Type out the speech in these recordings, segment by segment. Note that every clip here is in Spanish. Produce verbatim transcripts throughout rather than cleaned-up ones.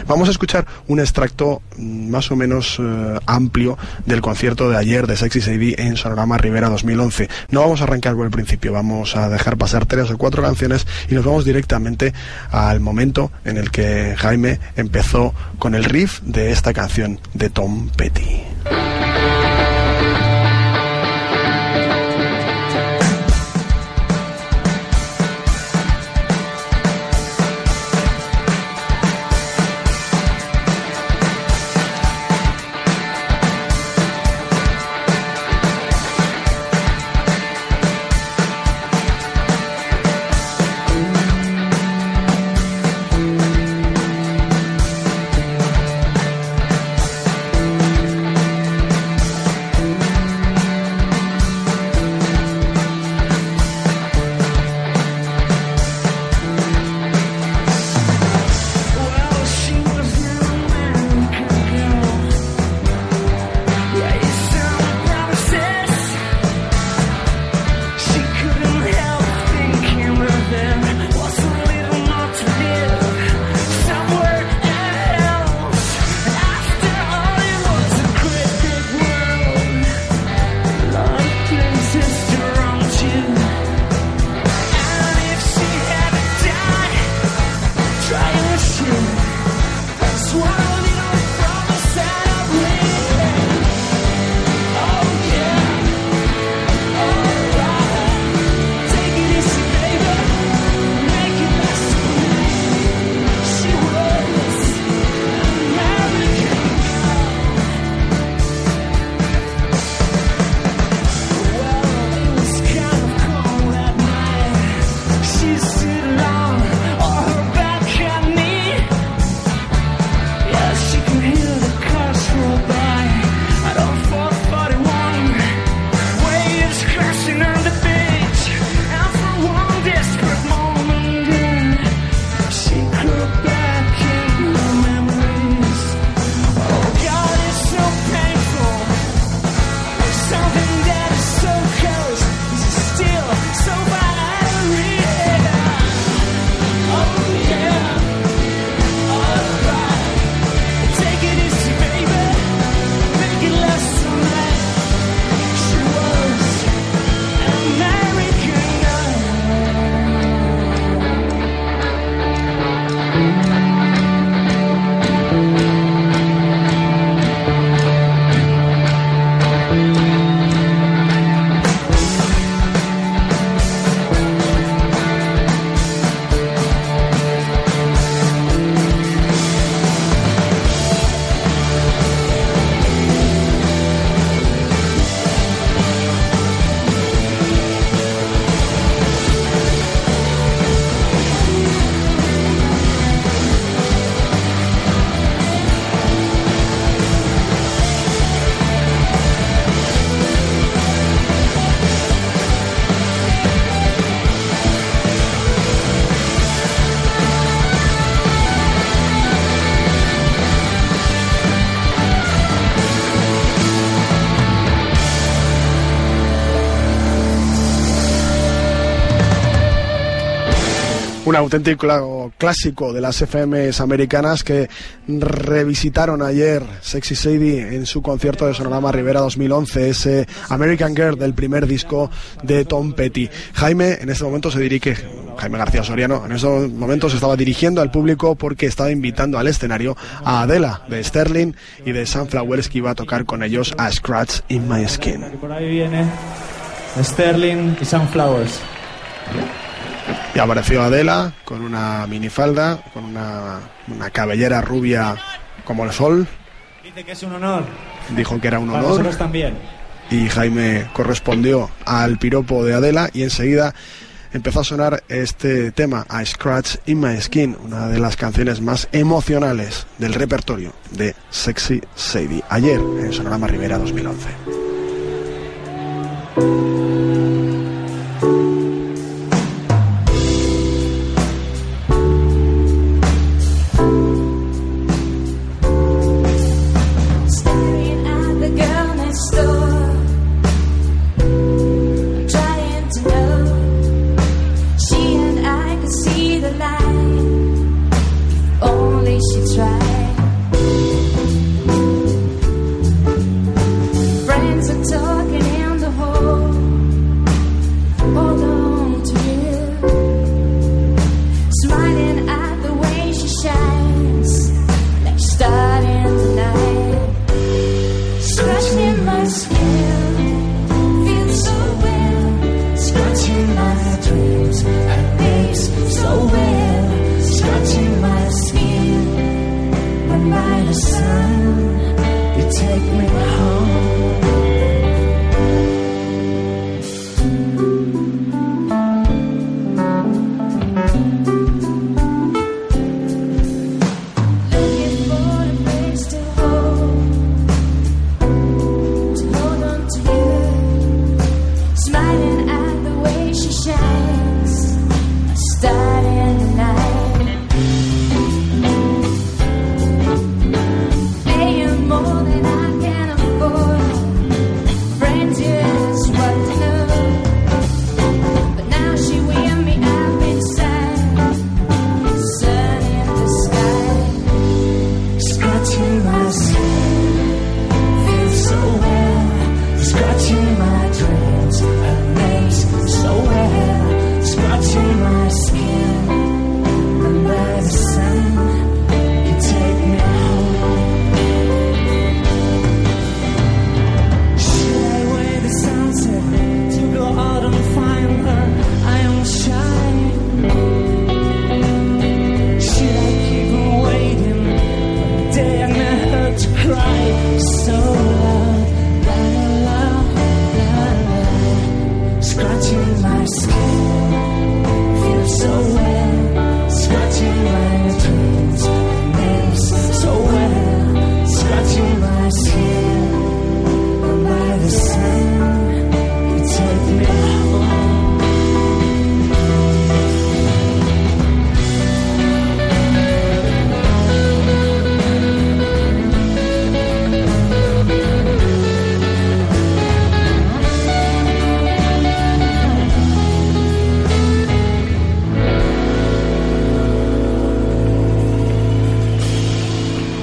Vamos a escuchar un extracto más o menos eh, amplio del concierto de ayer de Sexy Sadie en Sonorama Rivera dos mil once. No vamos a arrancar por el principio, vamos a dejar pasar tres o cuatro canciones y nos vamos directamente al momento en el que Jaime empezó con el riff de esta canción de Tom Petty. Un auténtico clásico de las F Ms americanas que revisitaron ayer Sexy Sadie en su concierto de Sonorama Rivera dos mil once, ese American Girl del primer disco de Tom Petty. Jaime en este momento se dirige, Jaime García Soriano, en estos momentos se estaba dirigiendo al público porque estaba invitando al escenario a Adela de Sterling y de Sunflowers, que iba a tocar con ellos a Scratch in My Skin. Por ahí viene Sterling y Sunflowers. Y apareció Adela con una minifalda, con una, una cabellera rubia como el sol. Dice que es un honor. Dijo que era un honor. Para nosotros también. Y Jaime correspondió al piropo de Adela y enseguida empezó a sonar este tema, A Scratch in My Skin, una de las canciones más emocionales del repertorio de Sexy Sadie, ayer en Sonorama Rivera dos mil once. She tried.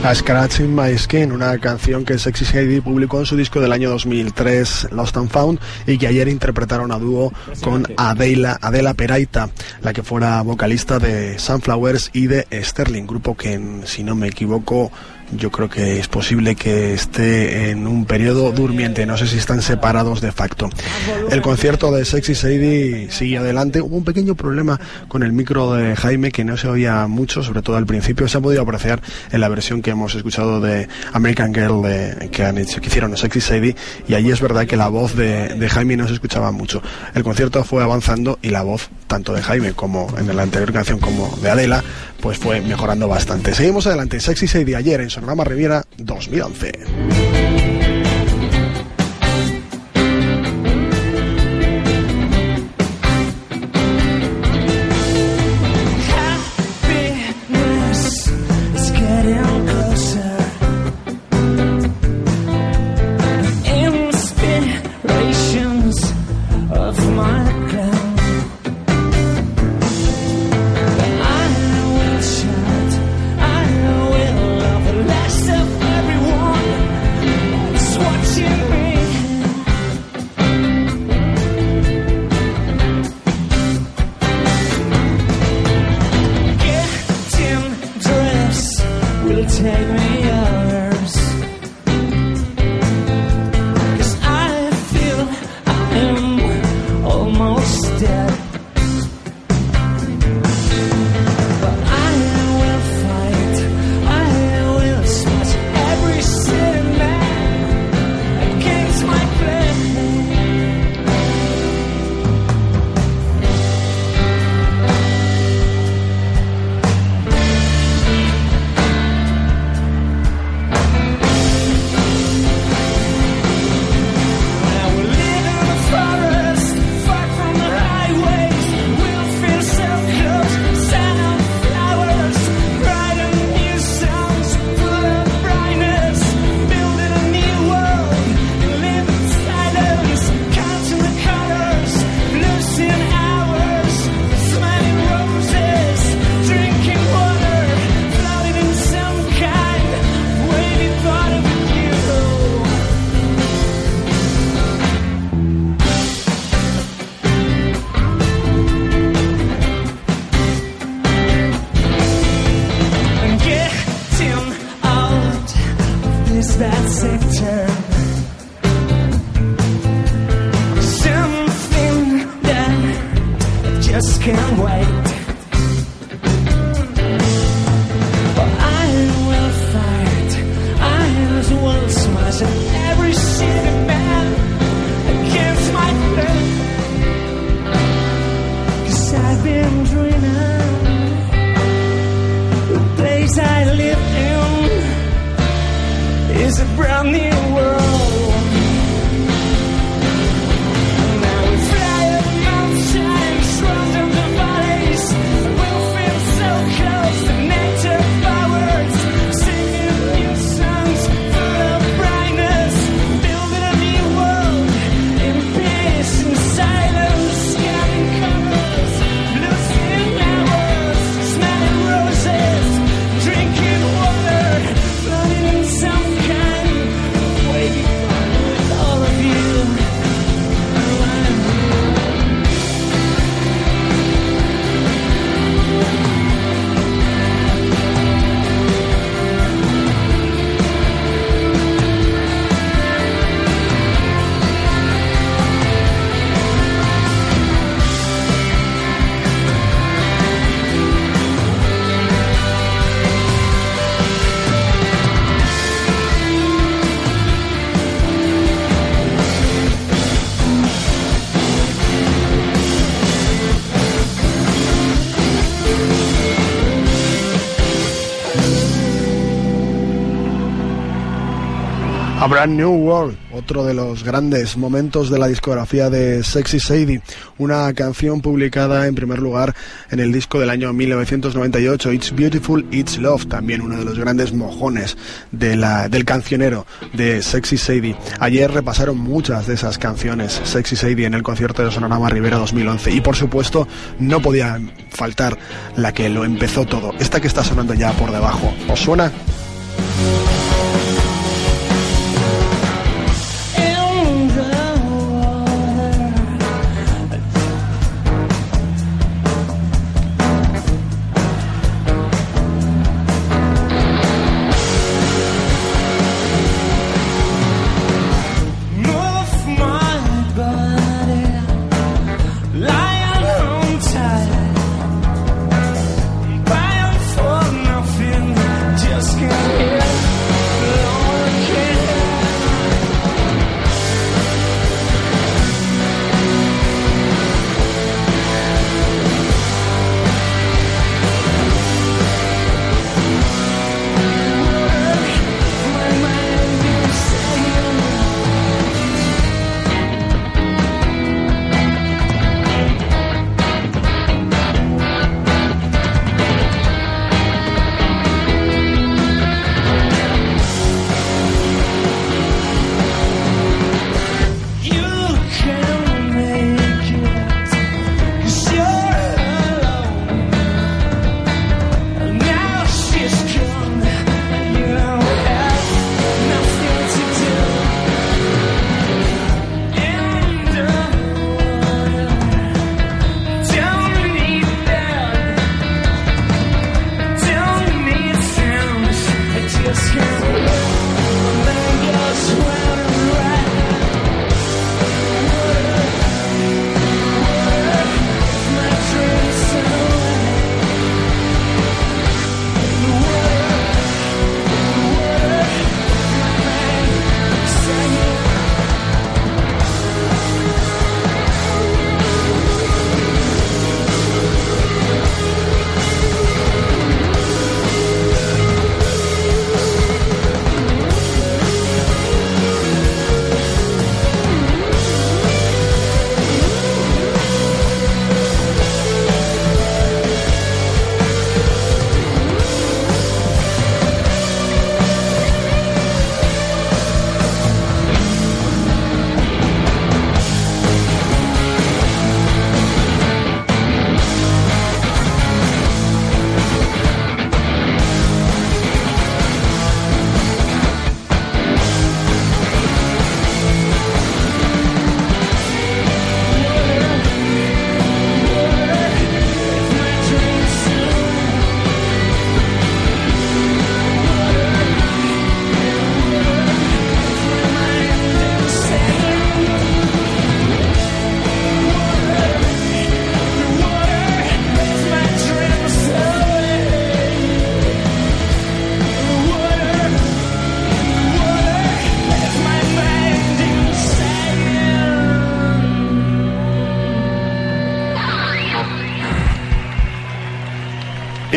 A Scratch in My Skin, una canción que Sexy Sadie publicó en su disco del año dos mil tres, Lost and Found, y que ayer interpretaron a dúo con Adela, Adela Peraita, la que fuera vocalista de Sunflowers y de Sterling, grupo que, si no me equivoco, yo creo que es posible que esté en un periodo durmiente, no sé si están separados de facto. El concierto de Sexy Sadie sigue adelante. Hubo un pequeño problema con el micro de Jaime, que no se oía mucho, sobre todo al principio. Se ha podido apreciar en la versión que hemos escuchado de American Girl de, que han hecho, que hicieron Sexy Sadie, y allí es verdad que la voz de, de Jaime no se escuchaba mucho. El concierto fue avanzando y la voz, tanto de Jaime como en la anterior canción como de Adela, pues fue mejorando bastante. Seguimos adelante. Sexy Sadie ayer en Sonorama Riviera dos mil once. A Brand New World, otro de los grandes momentos de la discografía de Sexy Sadie, una canción publicada en primer lugar en el disco del año mil novecientos noventa y ocho, It's Beautiful, It's Love, también uno de los grandes mojones de la, del cancionero de Sexy Sadie. Ayer repasaron muchas de esas canciones Sexy Sadie en el concierto de Sonorama Riviera dos mil once, y por supuesto no podía faltar la que lo empezó todo, esta que está sonando ya por debajo. ¿Os suena?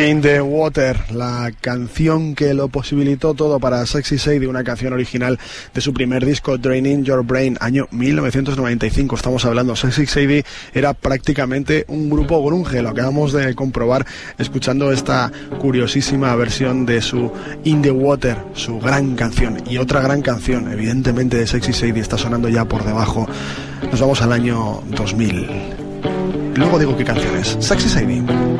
In the Water, la canción que lo posibilitó todo para Sexy Sadie, una canción original de su primer disco, Draining Your Brain, año mil novecientos noventa y cinco. Estamos hablando, Sexy Sadie era prácticamente un grupo grunge, lo acabamos de comprobar escuchando esta curiosísima versión de su In the Water, su gran canción. Y otra gran canción, evidentemente, de Sexy Sadie está sonando ya por debajo. Nos vamos al año dos mil. Luego digo qué canción es. Sexy Sadie.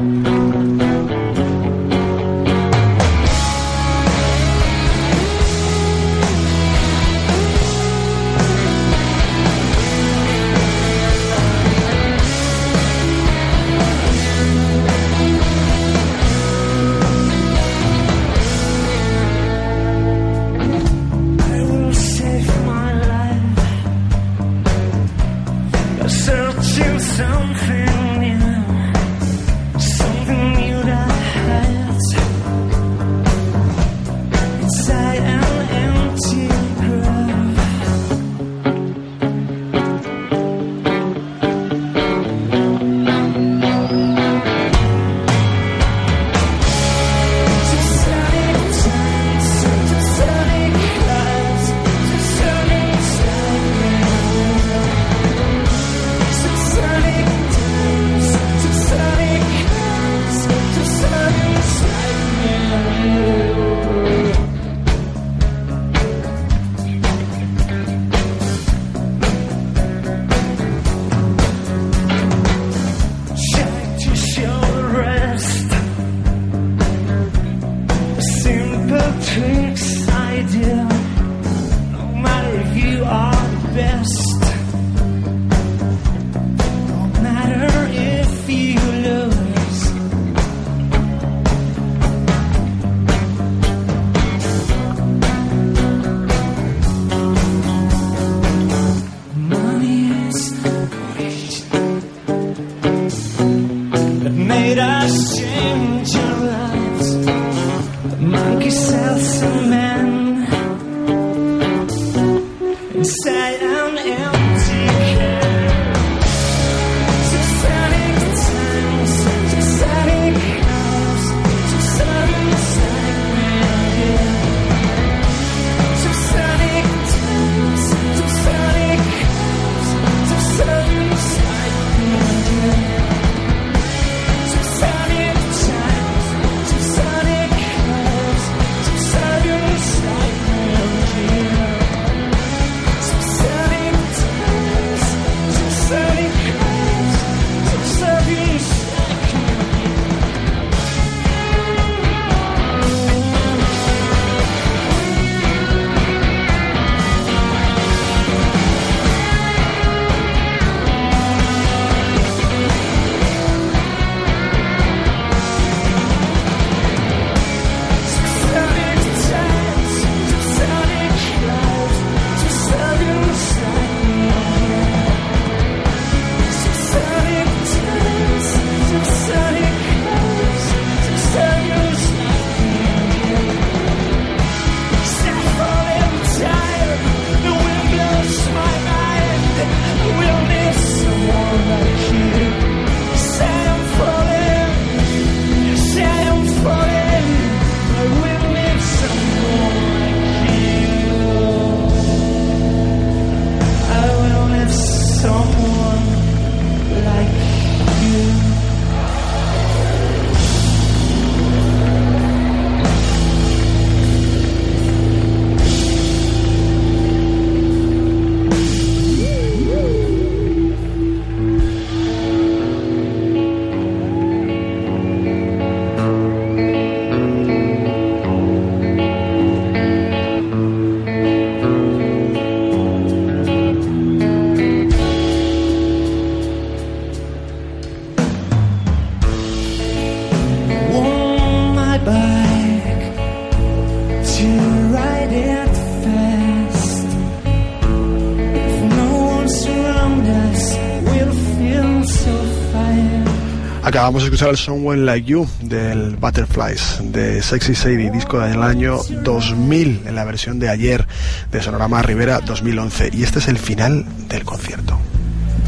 Acabamos de escuchar el Someone Like You del Butterflies de Sexy Sadie, disco del año dos mil, en la versión de ayer de Sonorama Rivera dos mil once, y este es el final del concierto.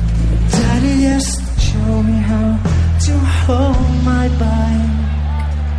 Daddy, yes, show me how to hold my bike.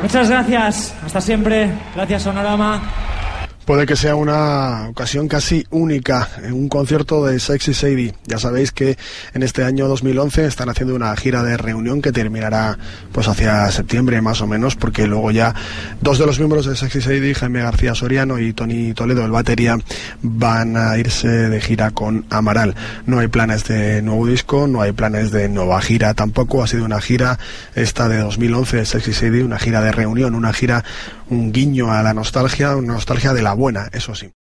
Muchas gracias, hasta siempre, gracias Sonorama. Puede que sea una ocasión casi única en un concierto de Sexy Sadie. Ya sabéis que en este año dos mil once están haciendo una gira de reunión que terminará pues hacia septiembre más o menos, porque luego ya dos de los miembros de Sexy Sadie, Jaime García Soriano y Tony Toledo, el batería, van a irse de gira con Amaral. No hay planes de nuevo disco, no hay planes de nueva gira tampoco. Ha sido una gira esta de dos mil once de Sexy Sadie, una gira de reunión, una gira, un guiño a la nostalgia, una nostalgia de la buena, eso sí.